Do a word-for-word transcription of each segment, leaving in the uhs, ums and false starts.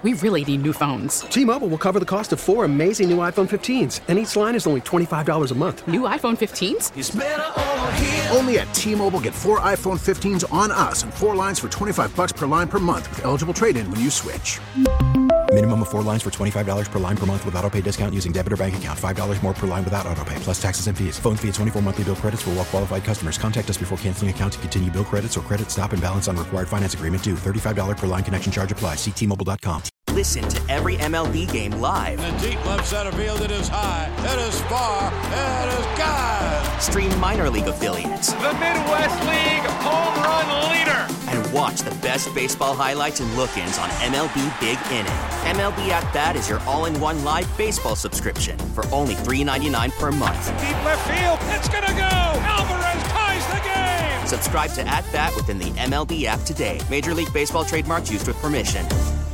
We really need new phones. T-Mobile will cover the cost of four amazing new iPhone fifteens, and each line is only twenty-five dollars a month. New iPhone fifteens? It's better over here. Only at T-Mobile, get four iPhone fifteens on us and four lines for twenty-five dollars per line per month with eligible trade-in when you switch. Minimum of four lines for twenty-five dollars per line per month with autopay discount using debit or bank account. five dollars more per line without autopay, plus taxes and fees. Phone fee at twenty-four monthly bill credits for well-qualified customers. Contact us before canceling account to continue bill credits or credit stop and balance on required finance agreement due. thirty-five dollars per line connection charge applies. See T Mobile dot com. Listen to every M L B game live. In the deep left center field, it is high, it is far, it is gone. Stream minor league affiliates. The Midwest League home run leader. And watch the best baseball highlights and look-ins on M L B Big Inning. M L B At Bat is your all-in-one live baseball subscription for only three dollars and ninety-nine cents per month. Deep left field, it's gonna go. Alvarez ties the game. Subscribe to At Bat within the M L B app today. Major League Baseball trademarks used with permission.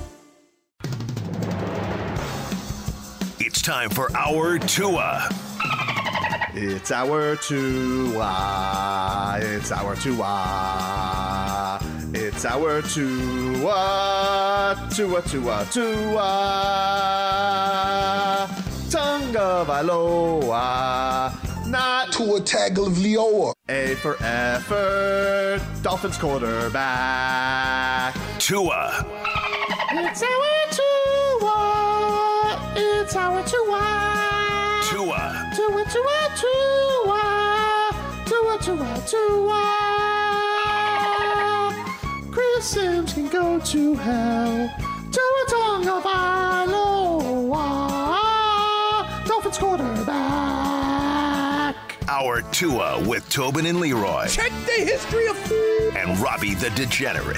It's time for our Tua. It's our Tua. It's our Tua. It's our Tua. Tua, Tua, Tua. Tonga Vailoa. Not Tua Tagovailoa. A for effort. Dolphins quarterback. Tua. It's our Tua. It's our Tua. Tua. Tua, Tua, Tua. Tua, Tua, Tua. Chris Sims can go to hell. Tua Tonga Vailoa. Dolphins quarterback. Our Tua with Tobin and Leroy. Check the history of food. And Robbie the Degenerate.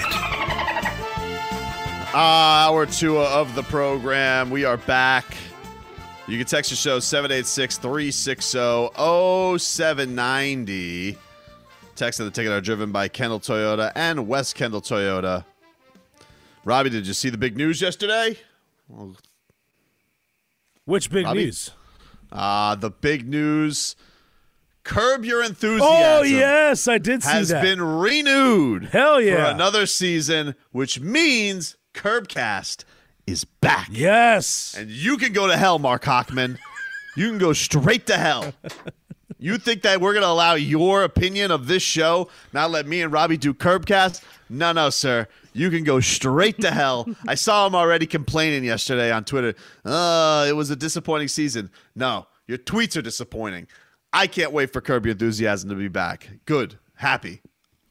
Uh, our Tua of the program. We are back. You can text the show seven eight six, three six zero, zero seven nine zero. Text and the ticket are driven by Kendall Toyota and West Kendall Toyota. Robbie, did you see the big news yesterday? Well, Which big Robbie? news? Uh, the big news. Curb Your Enthusiasm. Oh, yes, I did see has that. Has been renewed. Hell yeah. For another season, which means Curbcast is back. Yes. And you can go to hell, Mark Hochman. You can go straight to hell. You think that we're going to allow your opinion of this show, not let me and Robbie do Curbcast? No, no, sir. You can go straight to hell. I saw him already complaining yesterday on Twitter. Uh, it was a disappointing season. No, your tweets are disappointing. I can't wait for Curb Your Enthusiasm to be back. Good. Happy.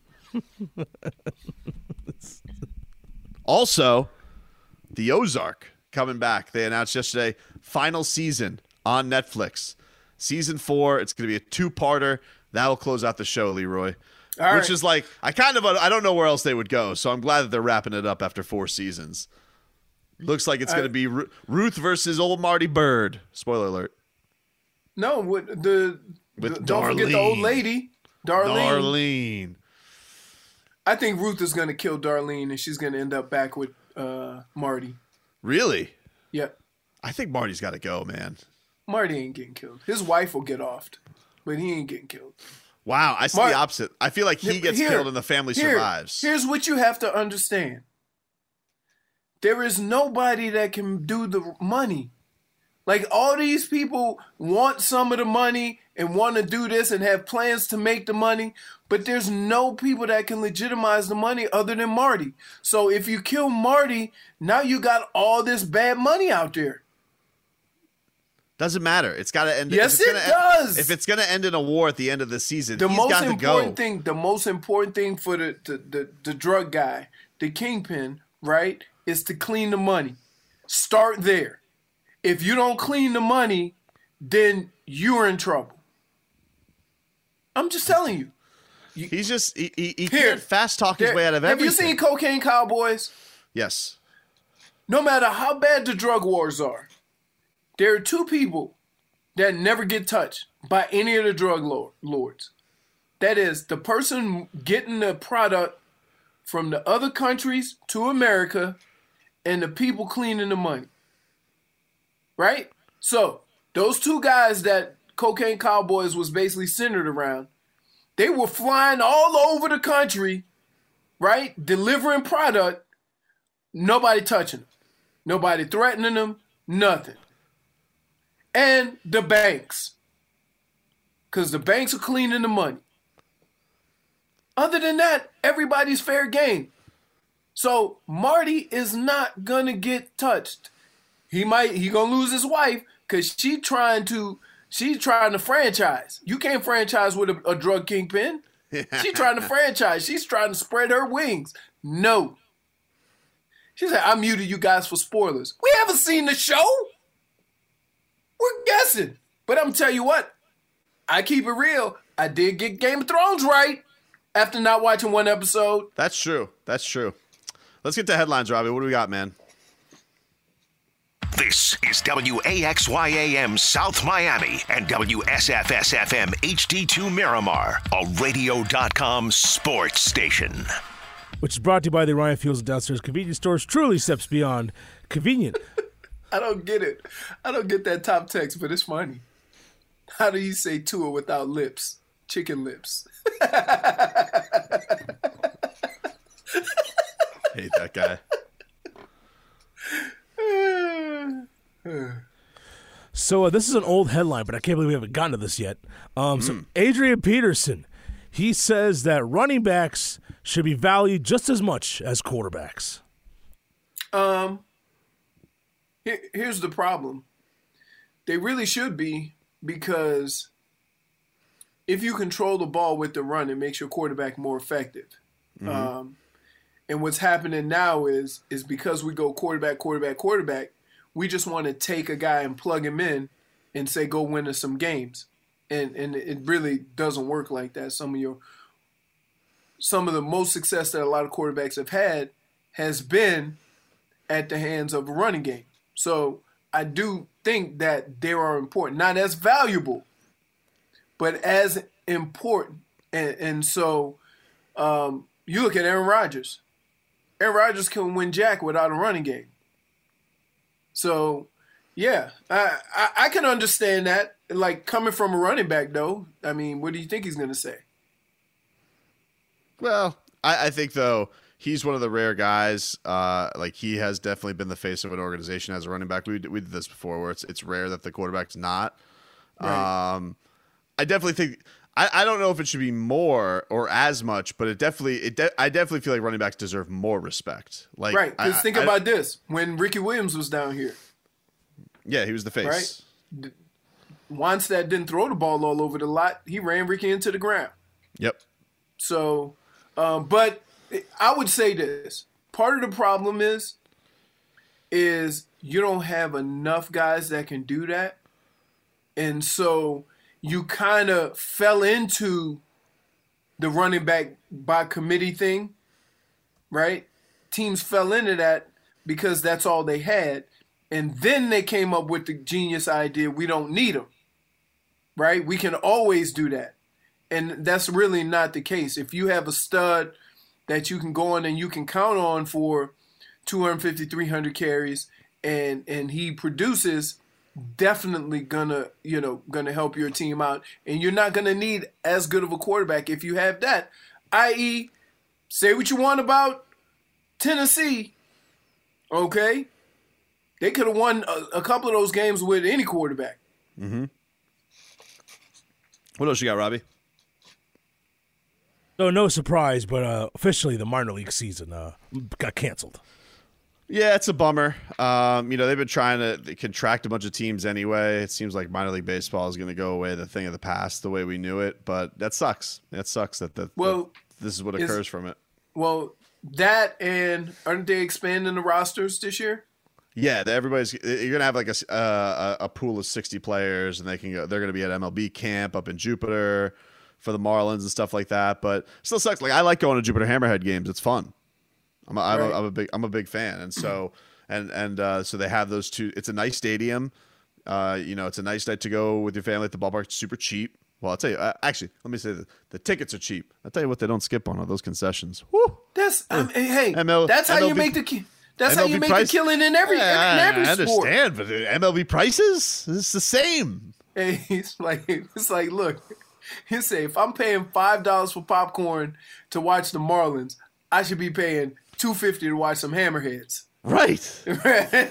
Also, The Ozark coming back. They announced yesterday, final season on Netflix. Season four, it's going to be a two-parter. That'll close out the show, Leroy. All Which right. is like, I kind of, I don't know where else they would go, so I'm glad that they're wrapping it up after four seasons. Looks like it's going to be Ru- Ruth versus old Marty Bird. Spoiler alert. No, with the, With the don't forget the Darlene. old lady, Darlene. Darlene. I think Ruth is going to kill Darlene, and she's going to end up back with uh, Marty. Really? Yep. I think Marty's got to go, man. Marty ain't getting killed. His wife will get offed, but he ain't getting killed. Wow, I see Mar- the opposite. I feel like he gets Here- killed and the family here- survives. Here's what you have to understand. There is nobody that can do the money. Like, all these people want some of the money and want to do this and have plans to make the money, but there's no people that can legitimize the money other than Marty. So if you kill Marty, now you got all this bad money out there. Doesn't matter. It's got to end. Yes, if it's it gonna does. End, if it's going to end in a war at the end of the season, The he's most got to important go. thing, the most important thing for the, the, the, the drug guy, the kingpin, right, is to clean the money. Start there. If you don't clean the money, then you're in trouble. I'm just telling you. you He's just he, he, he Here, can't fast talk his there- way out of have everything. you seen Cocaine Cowboys? Yes. No matter how bad the drug wars are, there are two people that never get touched by any of the drug lord, lords. That is the person getting the product from the other countries to America and the people cleaning the money. Right? So, those two guys that Cocaine Cowboys was basically centered around, they were flying all over the country, right? Delivering product, nobody touching them. Nobody threatening them, nothing. And the banks. Because the banks are cleaning the money. Other than that, everybody's fair game. So Marty is not going to get touched. He might, he going to lose his wife because she trying to, she's trying to franchise. You can't franchise with a, a drug kingpin. She's trying to franchise. She's trying to spread her wings. No. She said, I muted you guys for spoilers. We haven't seen the show. We're guessing. But I'm tell you what, I keep it real. I did get Game of Thrones right after not watching one episode. That's true. That's true. Let's get to headlines, Robbie. What do we got, man? This is W A X Y A M South Miami and W S F S F M H D two Miramar, a radio dot com sports station. Which is brought to you by the Ryan Fields Downstairs Convenience Stores. Truly steps beyond convenient. I don't get it. I don't get that top text, but it's funny. How do you say Tua without lips? Chicken lips. Hate that guy. So uh, this is an old headline, but I can't believe we haven't gotten to this yet. Um, mm. So Adrian Peterson, he says that running backs should be valued just as much as quarterbacks. Um, here, here's the problem. They really should be, because if you control the ball with the run, it makes your quarterback more effective. Mm-hmm. Um, and what's happening now is is because we go quarterback, quarterback, quarterback, we just want to take a guy and plug him in and say, go win us some games. And and it really doesn't work like that. Some of your some of the most success that a lot of quarterbacks have had has been at the hands of a running game. So I do think that they are important, not as valuable, but as important. And, and so um, you look at Aaron Rodgers. Aaron Rodgers can win jack without a running game. So, yeah, I, I, I can understand that. Like, coming from a running back, though, I mean, what do you think he's going to say? Well, I, I think, though, he's one of the rare guys. Uh, like, he has definitely been the face of an organization as a running back. We, we did this before, where it's it's rare that the quarterback's not. Right. Um, I definitely think I, I don't know if it should be more or as much, but it definitely it de- I definitely feel like running backs deserve more respect. Like, right? Because think I, about I, this: when Ricky Williams was down here, yeah, he was the face. Right. Once that didn't throw the ball all over the lot, he ran Ricky into the ground. Yep. So, um, but I would say this: part of the problem is, is you don't have enough guys that can do that, and so you kind of fell into the running back by committee thing, right? Teams fell into that because that's all they had. And then they came up with the genius idea, we don't need them, right? We can always do that. And that's really not the case. If you have a stud that you can go on and you can count on for two fifty, three hundred carries and, and he produces, definitely gonna, you know, gonna help your team out. And you're not gonna need as good of a quarterback if you have that. that is, say what you want about Tennessee, okay? They could have won a, a couple of those games with any quarterback. Mm-hmm. What else you got, Robbie? No, no surprise, but uh, officially the minor league season uh, got canceled. Yeah, it's a bummer. Um, you know, they've been trying to contract a bunch of teams anyway. It seems like minor league baseball is going to go away, the thing of the past, the way we knew it. But that sucks. That sucks that, that, well, that this is what occurs from it. Well, that and aren't they expanding the rosters this year? Yeah, everybody's you're gonna have like a uh, a pool of sixty players, and they can go. They're gonna be at M L B camp up in Jupiter for the Marlins and stuff like that. But it still sucks. Like, I like going to Jupiter Hammerhead games. It's fun. I'm a, I'm, right. a, I'm a big I'm a big fan, and so and and uh, so they have those two. It's a nice stadium. Uh, you know, it's a nice night to go with your family at the ballpark. It's super cheap. Well, I'll tell you. Uh, actually, let me say that the tickets are cheap. I'll tell you what, they don't skip on are those concessions. Woo! That's um, hey, M L, that's how M L B, you make the. That's M L B how you make price, a killing in every, yeah, every, every I sport. I understand, but M L B prices, it's the same. Hey, it's like it's like look, you say if I'm paying five dollars for popcorn to watch the Marlins, I should be paying two fifty to watch some Hammerheads. Right. Just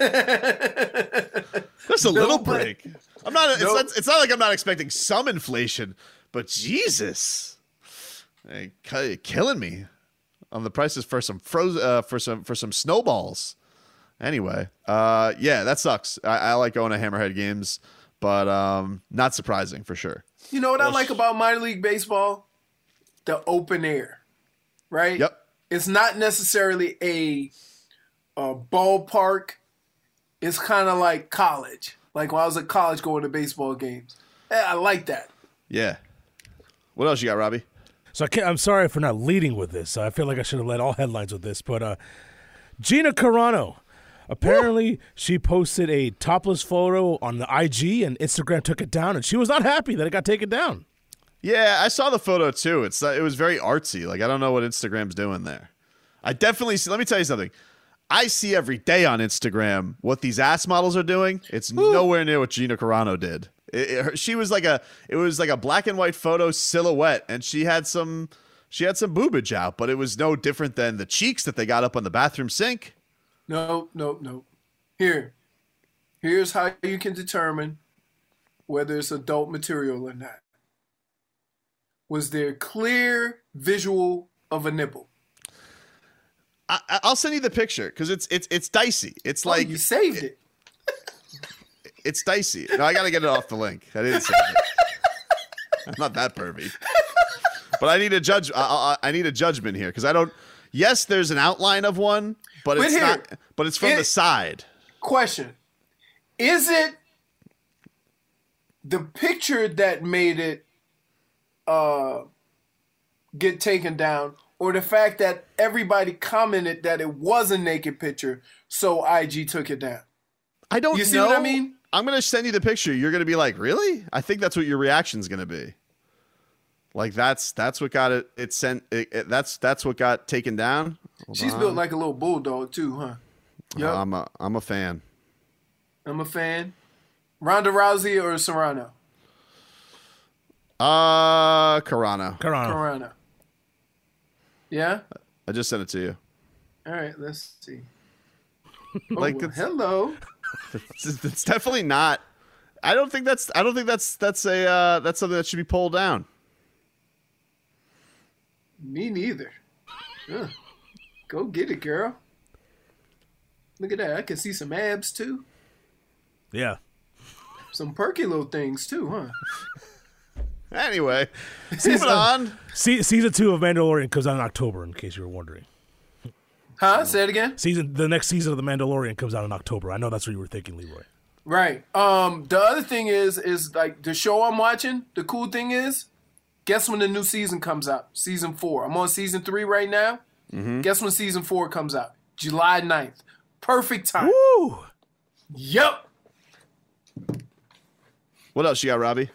a little break. I'm not. It's, Nope. not. It's not like I'm not expecting some inflation, but Jesus, hey, you're killing me on the prices for some frozen uh, for some for some snowballs. Anyway, uh, yeah, that sucks. I, I like going to Hammerhead games, but um, not surprising for sure. You know what I like about minor league baseball? The open air, right? Yep. It's not necessarily a, a ballpark. It's kind of like college. Like when I was at college going to baseball games. Yeah, I like that. Yeah. What else you got, Robbie? So I can't, I'm sorry for not leading with this. I feel like I should have led all headlines with this. But uh, Gina Carano, apparently Woo! She posted a topless photo on the I G and Instagram took it down, and she was not happy that it got taken down. Yeah, I saw the photo too. It's uh, it was very artsy. Like I don't know what Instagram's doing there. I definitely see. Let me tell you something. I see every day on Instagram what these ass models are doing. It's Ooh. nowhere near what Gina Carano did. It, it, she was like a, it was like a black and white photo silhouette, and she had some, she had some boobage out, but it was no different than the cheeks that they got up on the bathroom sink. No, no, no. Here, here's how you can determine whether it's adult material or not. Was there clear visual of a nipple? I, I'll send you the picture because it's it's it's dicey. It's oh, like you saved it. it. It's dicey. No, I got to get it off the link. I didn't save it. I'm not that pervy, but I need a judge. I, I, I need a judgment here because I don't. Yes, there's an outline of one, but, but it's here, not. But it's from it, the side. Question: is it the picture that made it uh, get taken down? Or the fact that everybody commented that it was a naked picture, so I G took it down. I don't know. You see what I mean? I'm going to send you the picture. You're going to be like, really? I think that's what your reaction's going to be. Like that's that's what got it. It sent. It, it, that's that's what got taken down. Hold She's on. built like a little bulldog too, huh? Yep. Uh, I'm a I'm a fan. I'm a fan. Ronda Rousey or Serrano? Uh, Carano. Carano. Carano. Yeah? I just sent it to you. All right, let's see. like oh, it's, hello. It's, it's definitely not. I don't think that's. I don't think that's that's a uh, that's something that should be pulled down. Me neither. Ugh. Go get it, girl. Look at that. I can see some abs too. Yeah. Some perky little things too, huh? Anyway, moving on. Se- season two of Mandalorian comes out in October, in case you were wondering. Huh? Say it again? Season the next season of The Mandalorian comes out in October. I know that's what you were thinking, Leroy. Right. Um. The other thing is, is like the show I'm watching. The cool thing is, guess when the new season comes out? Season four. I'm on season three right now. Mm-hmm. Guess when season four comes out? July ninth. Perfect time. Woo! Yep. What else you got, Robbie?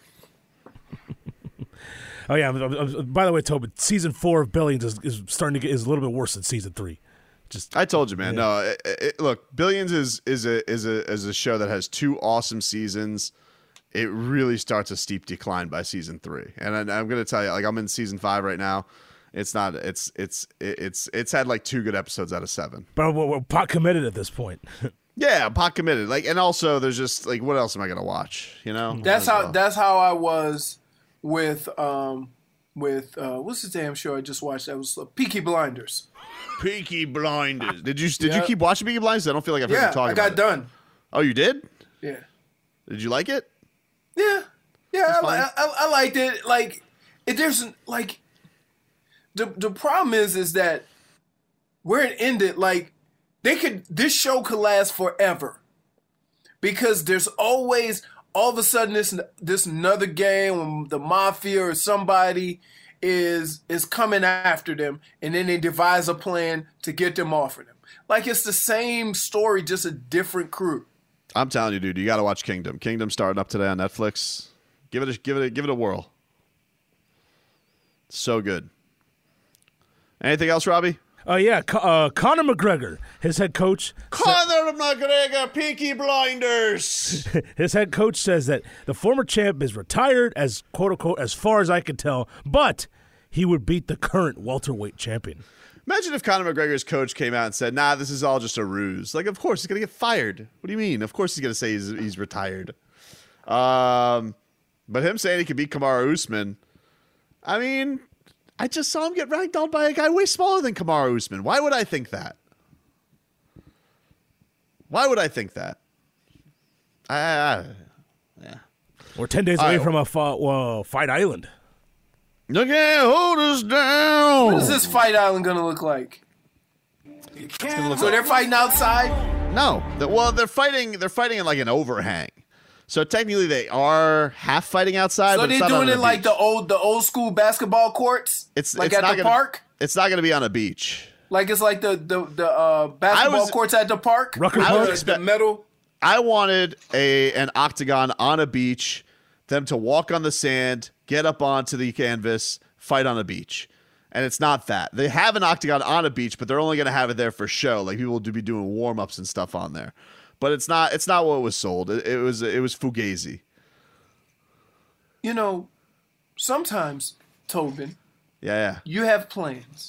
Oh yeah. I'm, I'm, I'm, by the way, Tobin, season four of Billions is, is starting to get is a little bit worse than season three. Just I told you, man. Yeah. No, it, it, look, Billions is is a is a is a show that has two awesome seasons. It really starts a steep decline by season three, and I, I'm going to tell you, like I'm in season five right now. It's not. It's it's it's it's had like two good episodes out of seven. But we're, we're pot committed at this point. Yeah, pot committed. Like, and also there's just like, what else am I going to watch? You know, That's how. Well. That's how I was with um with uh what's the damn show I just watched? That was uh, Peaky Blinders. Peaky Blinders. Did you did yep. you keep watching Peaky Blinders? I don't feel like I've yeah, heard you talk about it. I got done. Oh, you did? Yeah. Did you like it? Yeah, yeah, I, I, I, I liked it. Like, it there's like the the problem is is that where it ended, like they could this show could last forever because there's always all of a sudden this this another game when the mafia or somebody is is coming after them, and then they devise a plan to get them off of them. Like it's the same story, just a different crew. I'm telling you, dude, you got to watch Kingdom. Kingdom starting up today on Netflix. Give it a give it a, give it a whirl. So good. Anything else, Robbie? Oh uh, yeah, uh, Conor McGregor, his head coach. Conor McGregor, Peaky Blinders. His head coach says that the former champ is retired, as quote unquote, as far as I can tell, but he would beat the current welterweight champion. Imagine if Conor McGregor's coach came out and said, nah, this is all just a ruse. Like, of course, he's going to get fired. What do you mean? Of course he's going to say he's, he's retired. Um, but him saying he could beat Kamaru Usman, I mean, I just saw him get ragdolled by a guy way smaller than Kamaru Usman. Why would I think that? Why would I think that? I, I, yeah. We're ten days All away right. from a fa- well, Fight Island. Look at hold us down. What is this Fight Island going to look like? Look So like- they're fighting outside? No. The- well, they're fighting. They're fighting in like an overhang. So technically, they are half fighting outside. So but it's they're not on doing it the like beach. the old the old school basketball courts? It's like it's at not the gonna, park? It's not going to be on a beach. Like it's like the the, the uh, basketball was- courts at the park? Rucker I Park? was The expect- metal? I wanted a an octagon on a beach, them to walk on the sand, get up onto the canvas, fight on a beach. And it's not that. They have an octagon on a beach, but they're only going to have it there for show. Like people will be doing warm-ups and stuff on there. But it's not it's not what was sold. It, it was it was fugazi. You know, sometimes, Tobin, Yeah, yeah. you have plans.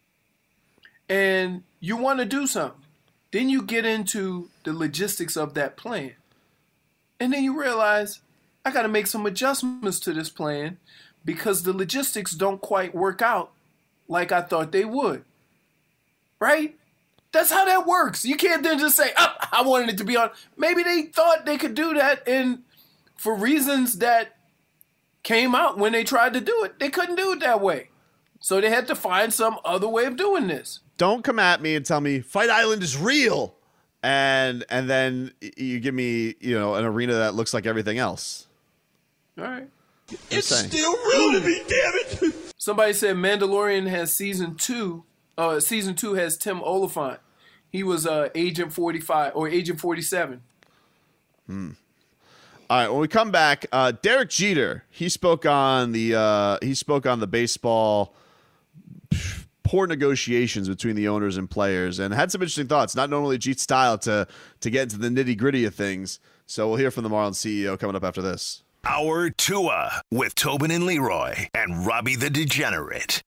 And you want to do something. Then you get into the logistics of that plan. And then you realize, I got to make some adjustments to this plan because the logistics don't quite work out like I thought they would. Right? That's how that works. You can't then just say, oh, I wanted it to be on. Maybe they thought they could do that, and for reasons that came out when they tried to do it, they couldn't do it that way. So they had to find some other way of doing this. Don't come at me and tell me Fight Island is real, and and then you give me you know an arena that looks like everything else. All right. It's saying. still real to me, damn it. Somebody said Mandalorian has season two. Uh, season two has Tim Oliphant. He was uh, Agent forty-five or Agent forty-seven. Hmm. All right. When we come back, uh, Derek Jeter he spoke on the uh, he spoke on the baseball poor negotiations between the owners and players, and had some interesting thoughts. Not normally Jeet's style to to get into the nitty gritty of things. So we'll hear from the Marlins C E O coming up after this. Our Tua with Tobin and Leroy and Robbie the Degenerate.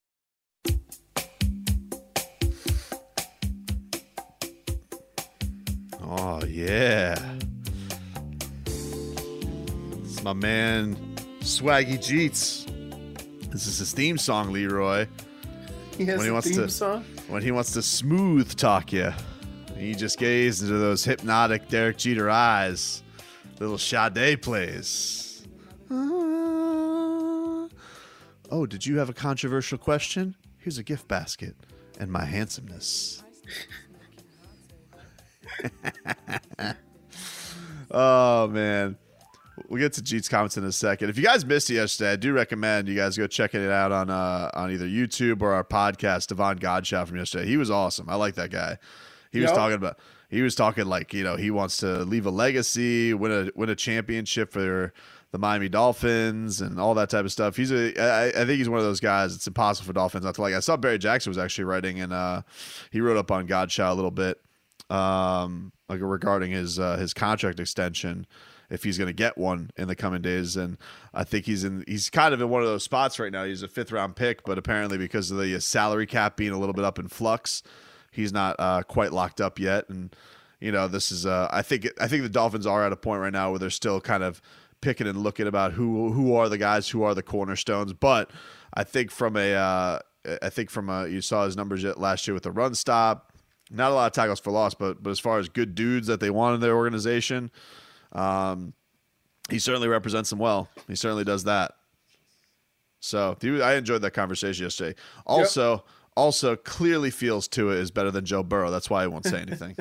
Oh yeah, it's my man Swaggy Jeets. This is his theme song, Leroy. He has when he a wants theme to song? when he wants to smooth talk you. He just gazed into those hypnotic Derek Jeter eyes. Little Sade plays. Oh, did you have a controversial question? Here's a gift basket and my handsomeness. Oh man, we'll get to Jeet's comments in a second. If you guys missed it yesterday, I do recommend you guys go checking it out on uh, on either YouTube or our podcast. Devon Godshot from yesterday, he was awesome. I like that guy. He was Yep. talking about he was talking like you know he wants to leave a legacy, win a win a championship for the Miami Dolphins and all that type of stuff. He's a I, I think he's one of those guys. It's impossible for Dolphins not to like. I saw Barry Jackson was actually writing and uh, he wrote up on Godshot a little bit. Um, like regarding his uh, his contract extension, if he's going to get one in the coming days, and I think he's in he's kind of in one of those spots right now. He's a fifth round pick, but apparently because of the salary cap being a little bit up in flux, he's not uh, quite locked up yet. And you know, this is uh, I think I think the Dolphins are at a point right now where they're still kind of picking and looking about who who are the guys who are the cornerstones. But I think from a uh, I think from a you saw his numbers last year with the run stop. Not a lot of tackles for loss, but but as far as good dudes that they want in their organization, um, he certainly represents them well. He certainly does that. So he, I enjoyed that conversation yesterday. Also, yep. also clearly feels Tua is better than Joe Burrow. That's why I won't say anything.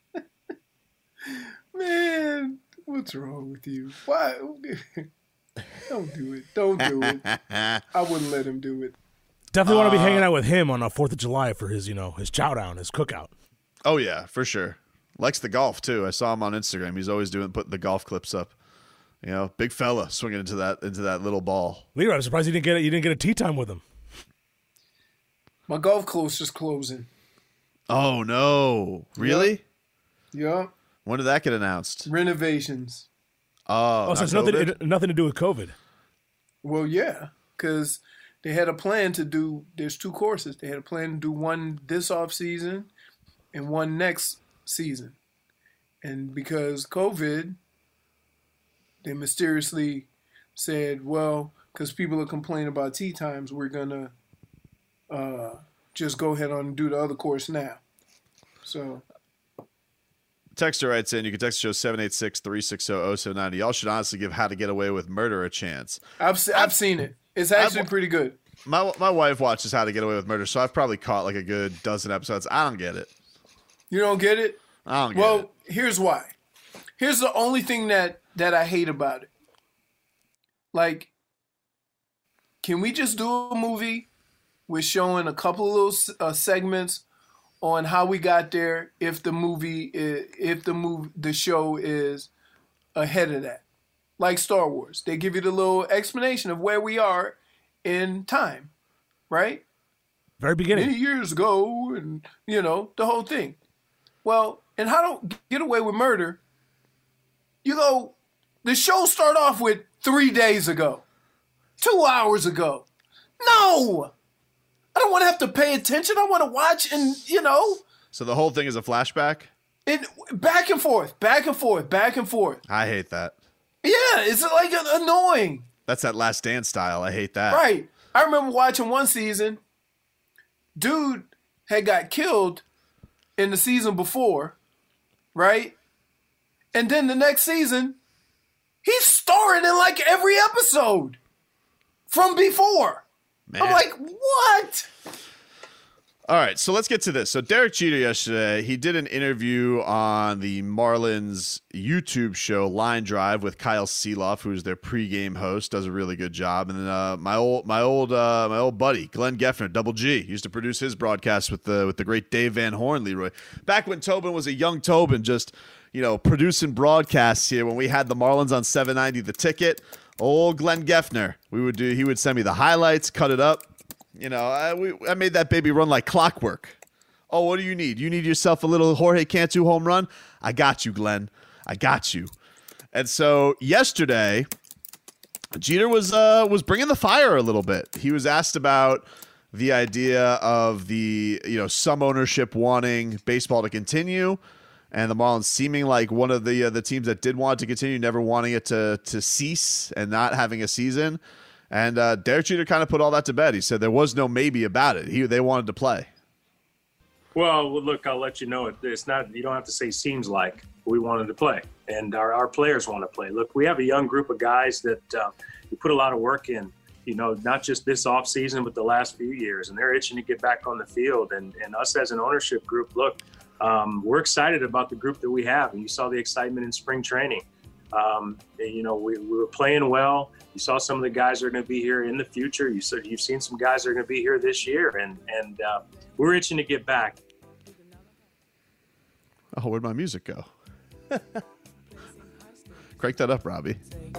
Man, what's wrong with you? Why? Don't do it. Don't do it. I wouldn't let him do it. Definitely want to be Uh, hanging out with him on a Fourth of July for his, you know, his chow down, his cookout. Oh yeah, for sure. Likes the golf too. I saw him on Instagram. He's always doing putting the golf clips up. You know, big fella swinging into that into that little ball. Leroy, I'm surprised you didn't get it. You didn't get a tea time with him. My golf course is closing. Oh no! Really? Yeah. When did that get announced? Renovations. Oh, oh so it's nothing, it, nothing to do with COVID. Well, yeah, because they had a plan to do, there's two courses. They had a plan to do one this off season and one next season. And because COVID, they mysteriously said, well, because people are complaining about tee times, we're going to uh, just go ahead on and do the other course now. So... Texter writes in, you can text the show seven eight six, three six zero, zero seven nine zero. Y'all should honestly give How to Get Away with Murder a chance. I've se- I've seen it. It's actually I've, pretty good. My my wife watches How to Get Away with Murder, so I've probably caught like a good dozen episodes. I don't get it. You don't get it? I don't get well, it. Well, here's why. Here's the only thing that, that I hate about it. Like, can we just do a movie with showing a couple of little uh, segments on how we got there if the movie is, if the move the show is ahead of that, like Star Wars, they give you the little explanation of where we are in time, right? Very beginning, many years ago, and you know the whole thing. Well, and How to Get Away with Murder, you go, the show start off with three days ago, two hours ago. No. I don't want to have to pay attention. I want to watch and, you know. So the whole thing is a flashback? It back and forth, back and forth, back and forth. I hate that. Yeah, it's like annoying. That's that Last Dance style. I hate that. Right. I remember watching one season. Dude had got killed in the season before, right? And then the next season, he's starring in like every episode from before. Man. I'm like, what? All right, so let's get to this. So Derek Jeter yesterday, he did an interview on the Marlins YouTube show Line Drive with Kyle Seeloff, who's their pregame host, does a really good job. And then uh, my old my old uh, my old buddy Glenn Geffner, Double G, used to produce his broadcast with the with the great Dave Van Horn, Leroy. Back when Tobin was a young Tobin, just you know producing broadcasts here when we had the Marlins on seven ninety The Ticket. Old Glenn Geffner, we would do. He would send me the highlights, cut it up. You know, I, we, I made that baby run like clockwork. Oh, what do you need? You need yourself a little Jorge Cantu home run? I got you, Glenn. I got you. And so yesterday, Jeter was uh, was bringing the fire a little bit. He was asked about the idea of the you know some ownership wanting baseball to continue, and the Marlins seeming like one of the uh, the teams that did want it to continue, never wanting it to to cease and not having a season. And uh, Derek Jeter kind of put all that to bed. He said there was no maybe about it. He they wanted to play. Well, look, I'll let you know. It, it's not. You don't have to say seems like. We wanted to play, and our, our players want to play. Look, we have a young group of guys that uh, we put a lot of work in. You know, not just this off season, but the last few years, and they're itching to get back on the field. And and us as an ownership group, look, um, we're excited about the group that we have. And you saw the excitement in spring training. Um, you know, we, we were playing well. You saw some of the guys that are going to be here in the future. You said you've seen some guys that are going to be here this year, and and uh, we're itching to get back. Oh, where'd my music go? Crank that up, Robbie.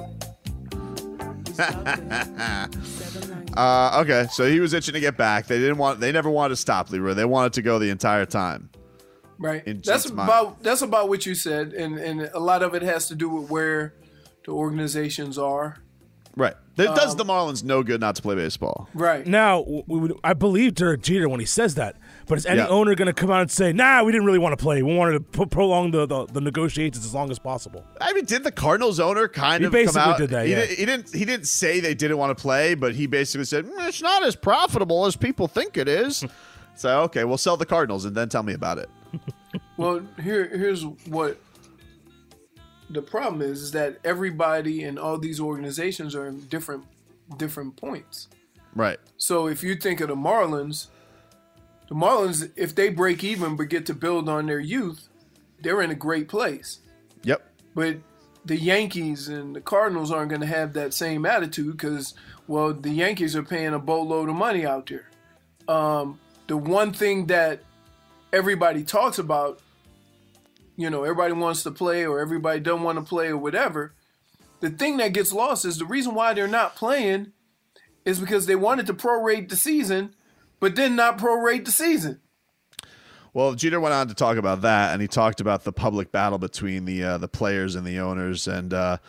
uh, okay, so he was itching to get back. They didn't want. They never wanted to stop Leroy. They wanted to go the entire time. Right. That's about mind. that's about what you said, and and a lot of it has to do with where the organizations are. Right. It um, does the Marlins no good not to play baseball. Right. Now, we would, I believe Derek Jeter when he says that, but is any yeah. owner going to come out and say, nah, we didn't really want to play. We wanted to pro- prolong the, the, the negotiations as long as possible? I mean, did the Cardinals owner kind he of basically come out? Did that, he, yeah. did, he, didn't, he didn't say they didn't want to play, but he basically said, mm, it's not as profitable as people think it is. So, okay, we'll sell the Cardinals and then tell me about it. Well, here here's what the problem is, is that everybody in all these organizations are in different different points. Right. So if you think of the Marlins, the Marlins, if they break even but get to build on their youth, they're in a great place. Yep. But the Yankees and the Cardinals aren't going to have that same attitude because, well, the Yankees are paying a boatload of money out there. Um, the one thing that everybody talks about, you know, everybody wants to play or everybody don't want to play or whatever. The thing that gets lost is the reason why they're not playing is because they wanted to prorate the season, but then not prorate the season. Well, Jeter went on to talk about that, and he talked about the public battle between the uh, the players and the owners, and uh,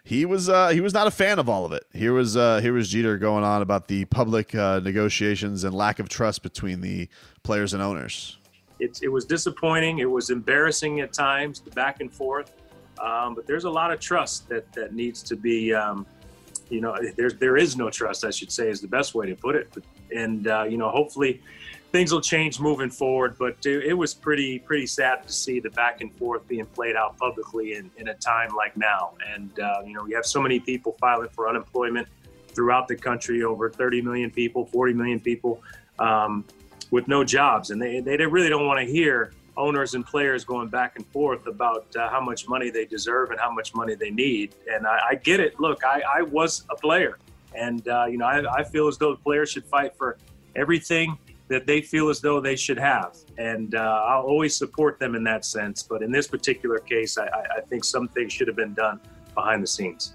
he was uh, he was not a fan of all of it. Here was uh, here was Jeter going on about the public uh, negotiations and lack of trust between the players and owners. It, it was disappointing. It was embarrassing at times, the back and forth. Um, but there's a lot of trust that, that needs to be, um, you know, there's, there is no trust, I should say, is the best way to put it. But, and, uh, you know, hopefully things will change moving forward. But it, it was pretty, pretty sad to see the back and forth being played out publicly in, in a time like now. And, uh, you know, we have so many people filing for unemployment throughout the country, over thirty million people, forty million people. Um, with no jobs, and they, they really don't want to hear owners and players going back and forth about uh, how much money they deserve and how much money they need. And I, I get it. Look, I, I was a player, and uh, you know I, I feel as though the players should fight for everything that they feel as though they should have, and uh, I'll always support them in that sense. But in this particular case, I, I think some things should have been done behind the scenes.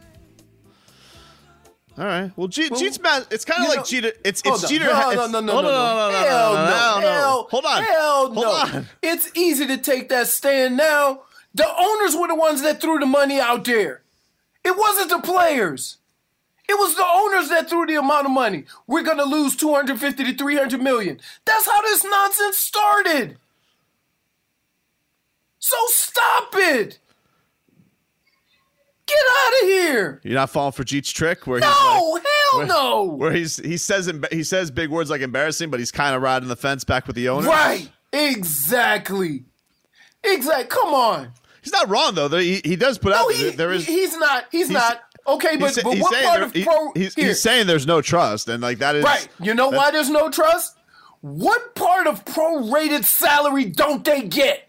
All right. Well, G- well Jeter's mad. It's kind of like know, Jeter. It's it's Jeter. No, it's, no, no, no, oh, no, no, no, no, hell no, no, no, hell, Hold on. Hell no. Hold on. It's easy to take that stand now. The owners were the ones that threw the money out there. It wasn't the players. It was the owners that threw the amount of money. We're gonna lose two hundred fifty to three hundred million. That's how this nonsense started. So stop it. Get out of here! You're not falling for Jeet's trick, where he's no, like, hell where, no. Where he's he says he says big words like embarrassing, but he's kind of riding the fence back with the owner. Right? Exactly. Exactly. Come on. He's not wrong though. He he does put no, out he, there is. He's not. He's, he's not. Okay, but, he's, but he's what part there, of pro? He, he's, here. he's saying there's no trust, and like that is right. You know why there's no trust? What part of prorated salary don't they get?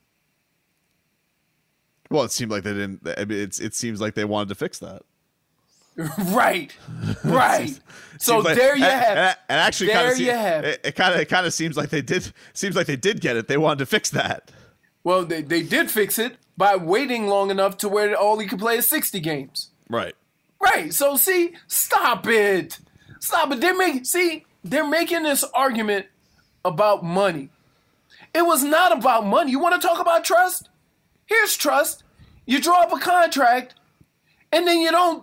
Well, it seemed like they didn't. I mean, it's it seems like they wanted to fix that. Right, right. seems, so seems like, there you and, have it. And actually, there seems, you have it. It kind of it kind of seems like they did. Seems like they did get it. They wanted to fix that. Well, they they did fix it by waiting long enough to where all he could play is sixty games. Right. Right. So see, stop it, stop it. They're making see they're making this argument about money. It was not about money. You want to talk about trust? Here's trust. You draw up a contract, and then you don't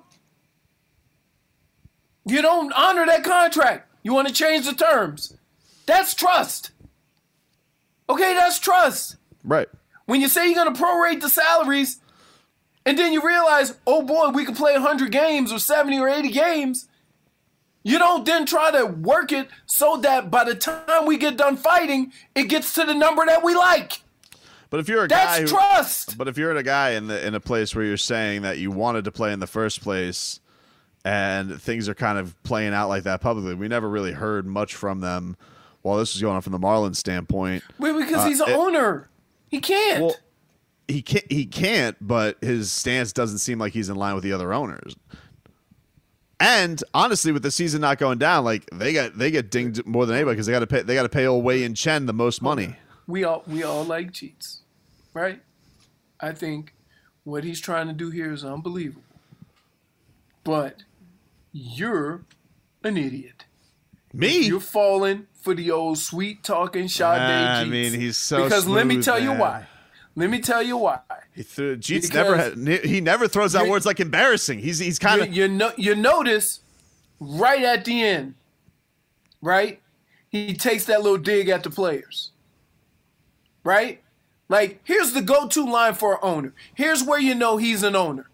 you don't honor that contract. You want to change the terms. That's trust. Okay, that's trust. Right. When you say you're going to prorate the salaries, and then you realize, oh boy, we can play one hundred games or seventy or eighty games, you don't then try to work it so that by the time we get done fighting, it gets to the number that we like. But if you're a That's guy who, trust. But if you're a guy in the in a place where you're saying that you wanted to play in the first place, and things are kind of playing out like that publicly, we never really heard much from them while this was going on from the Marlins standpoint. Wait, because uh, he's an it, owner, he can't. Well, he can't. He can't. But his stance doesn't seem like he's in line with the other owners. And honestly, with the season not going down, like they got they get dinged more than anybody because they got to pay they got to pay old Wei and Chen the most money. We all we all like cheats. Right? I think what he's trying to do here is unbelievable. But you're an idiot. Me? You're falling for the old sweet talking Sade I Jeets. mean, he's so Because smooth, let me tell man. you why. Let me tell you why. He threw, Jeets Because never had, he never throws out words like embarrassing. He's he's kind of you, you know you notice right at the end, right? He takes that little dig at the players. Right? Like, here's the go-to line for an owner. Here's where you know he's an owner.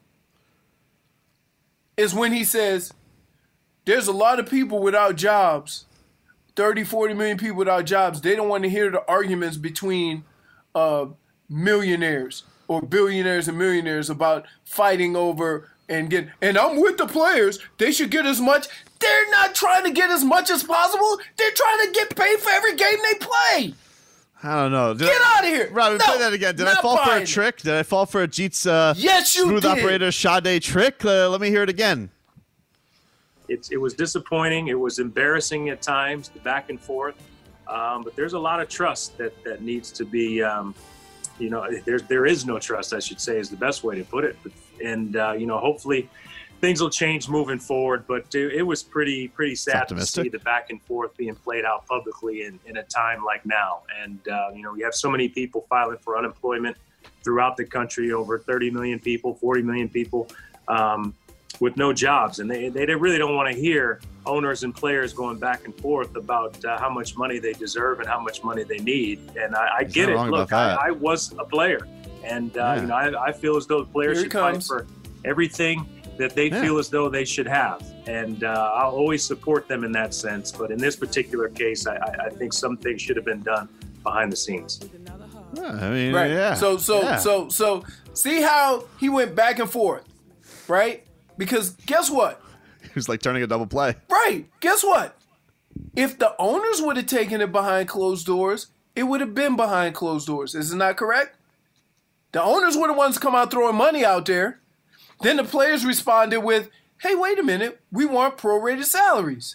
Is when he says, there's a lot of people without jobs, thirty, forty million people without jobs. They don't want to hear the arguments between uh, millionaires or billionaires and millionaires about fighting over and get. And I'm with the players. They should get as much. They're not trying to get as much as possible. They're trying to get paid for every game they play. I don't know. Did Get I, out of here. Robbie, No, play that again. Did I not fall for a buying. trick? Did I fall for a Jeets uh, Yes, you smooth did. operator Sade trick? Uh, let me hear it again. It's, it was disappointing. It was embarrassing at times, the back and forth. Um, but there's a lot of trust that, that needs to be, um, you know, there's, there is no trust, I should say, is the best way to put it. But, and, uh, you know, hopefully things will change moving forward. But it, it was pretty, pretty sad to see the back and forth being played out publicly in, in a time like now. And, uh, you know, we have so many people filing for unemployment throughout the country, over thirty million people, forty million people. um, with no jobs. And they, they really don't want to hear owners and players going back and forth about uh, how much money they deserve and how much money they need. And I, I get it. Look, I, I was a player. And, uh, yeah. you know, I, I feel as though the players should fight for everything that they yeah. feel as though they should have. And uh, I'll always support them in that sense. But in this particular case, I, I think some things should have been done behind the scenes. Yeah, I mean, right. yeah. So, so, yeah. so, so, see how he went back and forth, right? Because guess what? He was like turning a double play. Right. Guess what? If the owners would have taken it behind closed doors, it would have been behind closed doors. Isn't that correct? The owners were the ones come out throwing money out there. Then the players responded with, hey, wait a minute, we want prorated salaries.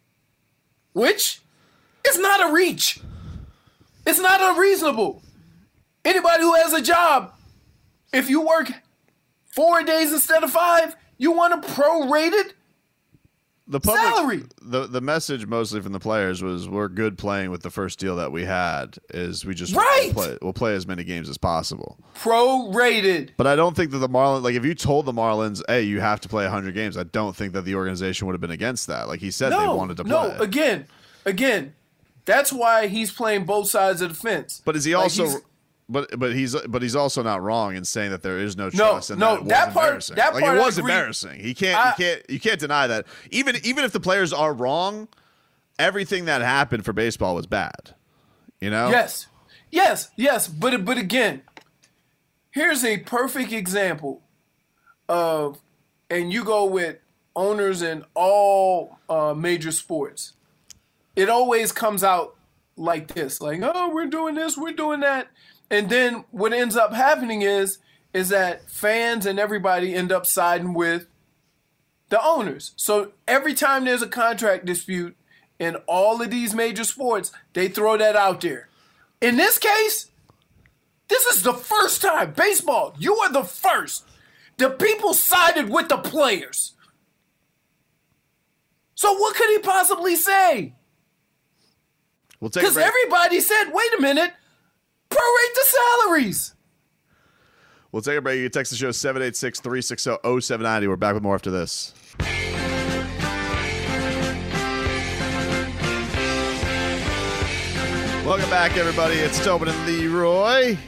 Which is not a reach. It's not unreasonable. Anybody who has a job, if you work four days instead of five, you want a prorated the public, salary. The the message mostly from the players was, we're good playing with the first deal that we had, is we just right. we'll play, we'll play as many games as possible. Prorated. But I don't think that the Marlins, like if you told the Marlins, hey, you have to play one hundred games, I don't think that the organization would have been against that. Like he said, no, they wanted to play. No, again, again, that's why he's playing both sides of the fence. But is he like also... But but he's but he's also not wrong in saying that there is no no, trust. And no, that, it that was part, embarrassing. that like part it was I agree. embarrassing. He can't I, you can't you can't deny that. Even even if the players are wrong, everything that happened for baseball was bad. You know? Yes, yes, yes. But but again, here's a perfect example of, and you go with owners in all uh, major sports. It always comes out like this, like, oh, we're doing this, we're doing that. And then what ends up happening is is that fans and everybody end up siding with the owners. So every time there's a contract dispute in all of these major sports, they throw that out there. In this case, this is the first time. Baseball, you are the first. The people sided with the players. So what could he possibly say? Because everybody said, wait a minute, prorate the salaries. We'll take a break. You can text the show seven eight six, three six zero, zero seven nine zero. We're back with more after this. Welcome back, everybody. It's Tobin and Leroy.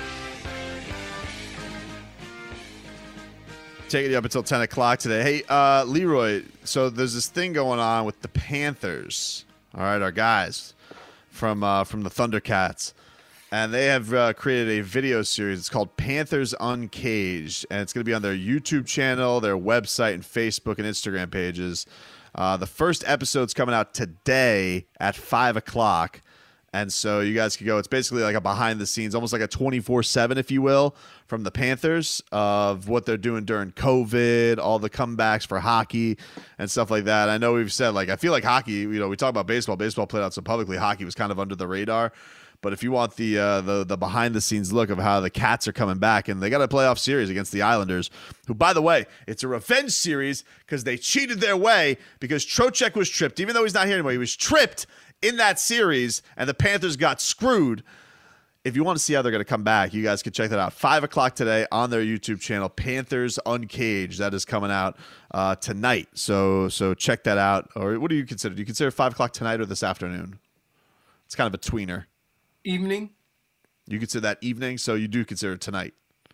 Taking you up until ten o'clock today. Hey, uh, Leroy, so there's this thing going on with the Panthers. All right, our guys from uh, from the Thundercats. And they have uh, created a video series. It's called Panthers Uncaged, and it's going to be on their YouTube channel, their website, and Facebook and Instagram pages. Uh, the first episode's coming out today at five o'clock, and so you guys can go. It's basically like a behind-the-scenes, almost like a twenty-four seven, if you will, from the Panthers of what they're doing during COVID, all the comebacks for hockey and stuff like that. I know we've said, like, I feel like hockey, you know, we talk about baseball. Baseball played out so publicly. Hockey was kind of under the radar. But if you want the uh, the the behind the scenes look of how the Cats are coming back, and they got a playoff series against the Islanders, who, by the way, it's a revenge series because they cheated their way because Trocheck was tripped. Even though he's not here anymore, he was tripped in that series, and the Panthers got screwed. If you want to see how they're going to come back, you guys can check that out. Five o'clock today on their YouTube channel, Panthers Uncaged. That is coming out uh, tonight. So so check that out. Or what do you consider? Do you consider five o'clock tonight or this afternoon? It's kind of a tweener. Evening. You consider that evening, so you do consider it tonight.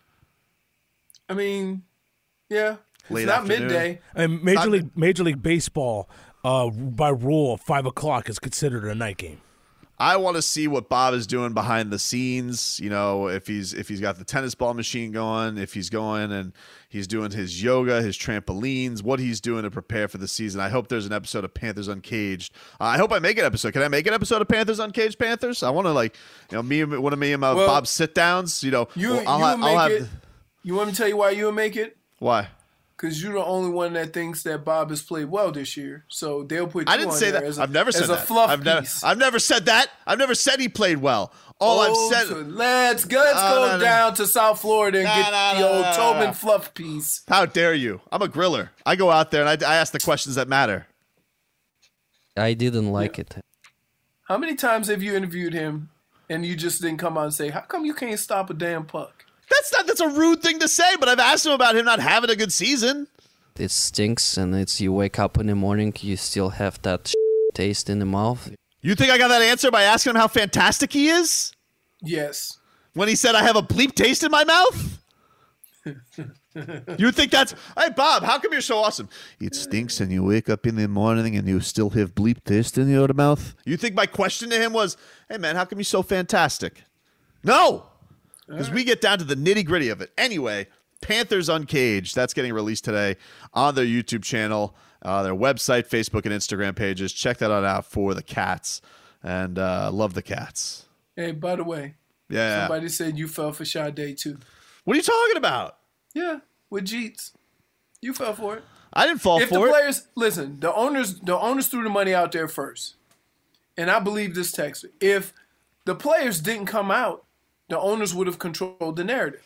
I mean, yeah, it's Late not afternoon. midday. And Major not League Major League Baseball, uh, by rule, five o'clock is considered a night game. I want to see what Bob is doing behind the scenes. You know, if he's if he's got the tennis ball machine going, if he's going and he's doing his yoga, his trampolines, what he's doing to prepare for the season. I hope there's an episode of Panthers Uncaged. Uh, I hope I make an episode. Can I make an episode of Panthers Uncaged Panthers? I want to, like, you know, me and one of me and my well, Bob's sit downs. You know, you well, I'll, you ha- make I'll have. it. You want me to tell you why you would make it? Why? Because you're the only one that thinks that Bob has played well this year, so they'll put you I didn't on say there that. as a, I've never said as that. a fluff I've never, piece. I've never said that. I've never said he played well. All oh, I've said. So let's go, let's Oh, go no, no. down to South Florida and No, get no, the no, old no, no, Tobin no. fluff piece. How dare you? I'm a griller. I go out there and I, I ask the questions that matter. I didn't like Yeah. it. How many times have you interviewed him and you just didn't come out and say, how come you can't stop a damn puck? That's not. That's a rude thing to say. But I've asked him about him not having a good season. It stinks, and it's you wake up in the morning, you still have that taste in the mouth. You think I got that answer by asking him how fantastic he is? Yes. When he said I have a bleep taste in my mouth? You think that's... Hey, Bob, how come you're so awesome? It stinks and you wake up in the morning and you still have bleep taste in your mouth? You think my question to him was, hey, man, how come you're so fantastic? No! Because right. we get down to the nitty-gritty of it. Anyway, Panthers Uncaged. That's getting released today on their YouTube channel, uh, their website, Facebook, and Instagram pages. Check that out for the cats. And uh, love the cats. Hey, by the way, yeah, somebody said you fell for Sade too. What are you talking about? Yeah, with Jeets. You fell for it. I didn't fall if for the it. Players, listen, the owners the owners threw the money out there first. And I believe this text. If the players didn't come out, the owners would have controlled the narrative.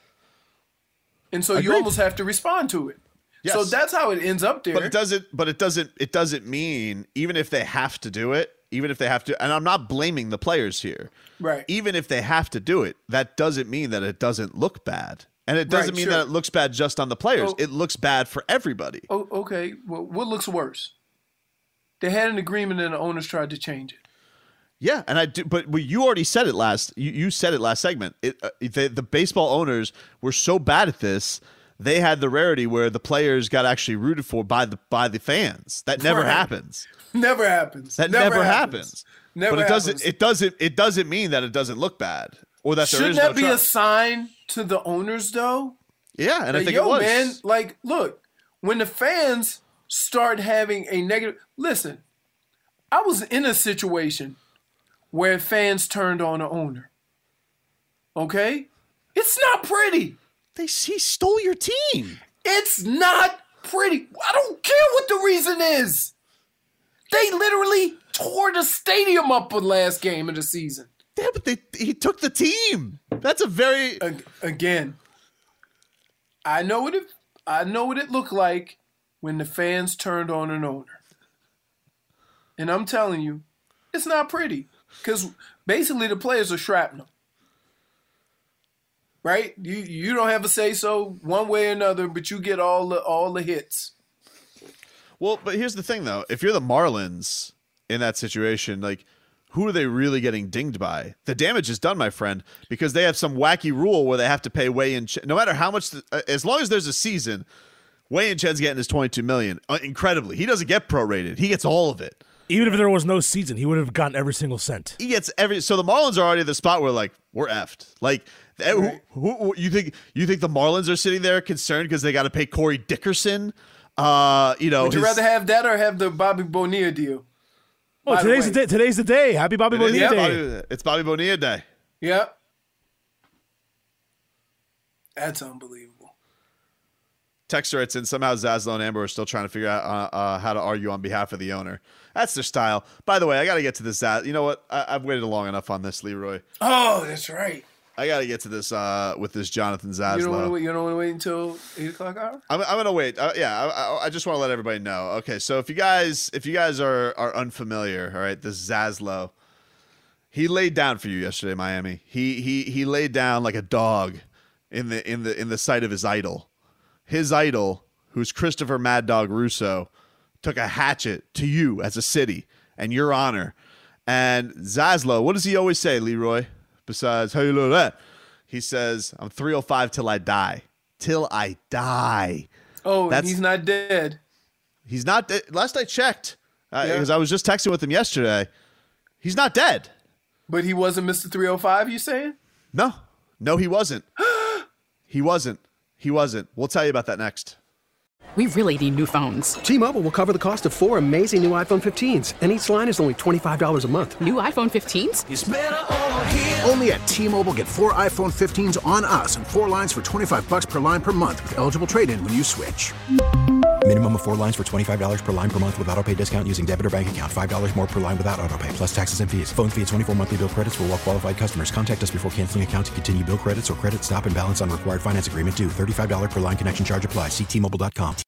And so you Agreed. almost have to respond to it. Yes. So that's how it ends up there. But it doesn't but it doesn't it doesn't mean even if they have to do it, even if they have to, and I'm not blaming the players here. Right. Even if they have to do it, that doesn't mean that it doesn't look bad. And it doesn't right, mean sure. that it looks bad just on the players. Oh, it looks bad for everybody. Oh, okay. Well, what looks worse? They had an agreement and the owners tried to change it. Yeah, and I do, but you already said it last. You, you said it last segment. It, uh, the, the baseball owners were so bad at this. They had the rarity where the players got actually rooted for by the by the fans. That never right. happens. Never happens. That never, never happens. happens. Never but it happens. doesn't. It doesn't. It doesn't mean that it doesn't look bad or that there Shouldn't is that no be trust. a sign to the owners though? Yeah, and that, I think yo, it was. man, like, look, when the fans start having a negative, listen, I was in a situation where fans turned on an owner. Okay, it's not pretty. They he stole your team. It's not pretty. I don't care what the reason is. They literally tore the stadium up for the last game of the season. Yeah, but they, he took the team. That's a very again. I know what it. I know what it looked like when the fans turned on an owner, and I'm telling you, it's not pretty because basically the players are shrapnel. Right? You you don't have a say so one way or another, but you get all the all the hits. Well, but here's the thing though: if you're the Marlins in that situation, like, who are they really getting dinged by? The damage is done, my friend, because they have some wacky rule where they have to pay Wei and Chen. No matter how much, the, uh, as long as there's a season, Wei and Chen's getting his twenty-two million dollars. Uh, incredibly, he doesn't get prorated; he gets all of it. Even if there was no season, he would have gotten every single cent. He gets every. So the Marlins are already at the spot where, like, we're effed. Like, right. who, who, you think you think the Marlins are sitting there concerned because they got to pay Corey Dickerson? Uh, you know, would you his, rather have that or have the Bobby Bonilla deal? Oh, By today's the, the day. Today's the day. Happy Bobby it Bonilla is, Day. Bobby, it's Bobby Bonilla Day. Yep. That's unbelievable. Texter writes in, somehow Zaslow and Amber are still trying to figure out uh, uh, how to argue on behalf of the owner. That's their style. By the way, I got to get to this. Zaz- you know what? I- I've waited long enough on this, Leroy. Oh, that's right. I got to get to this uh, with this Jonathan Zaslow. You don't want to wait, you don't want to wait until eight o'clock hour? I'm, I'm going to wait. Uh, yeah, I, I, I just want to let everybody know. Okay, so if you guys if you guys are, are unfamiliar, all right, this Zaslow, he laid down for you yesterday, Miami. He he he laid down like a dog in the in the in the sight of his idol. His idol, who's Christopher Mad Dog Russo, took a hatchet to you as a city and your honor. And Zaslow, what does he always say, Leroy? Besides, how you know that? He says, I'm three oh five till I die. Till I die. Oh, That's, he's not dead. He's not dead. Last I checked, because uh, yeah. I was just texting with him yesterday, he's not dead. But he wasn't Mister three oh five, you saying? No. No, he wasn't. He wasn't. He wasn't. We'll tell you about that next. We really need new phones. T-Mobile will cover the cost of four amazing new iPhone fifteens, and each line is only twenty-five dollars a month. New iPhone fifteens? It's better over here. Only at T-Mobile, get four iPhone fifteens on us and four lines for twenty-five bucks per line per month with eligible trade-in when you switch. Minimum of four lines for twenty-five dollars per line per month with autopay discount using debit or bank account. five dollars more per line without autopay, plus taxes and fees. Phone fee at twenty-four monthly bill credits for well-qualified customers. Contact us before canceling account to continue bill credits or credit stop and balance on required finance agreement due. thirty-five dollars per line connection charge applies. See T Mobile dot com.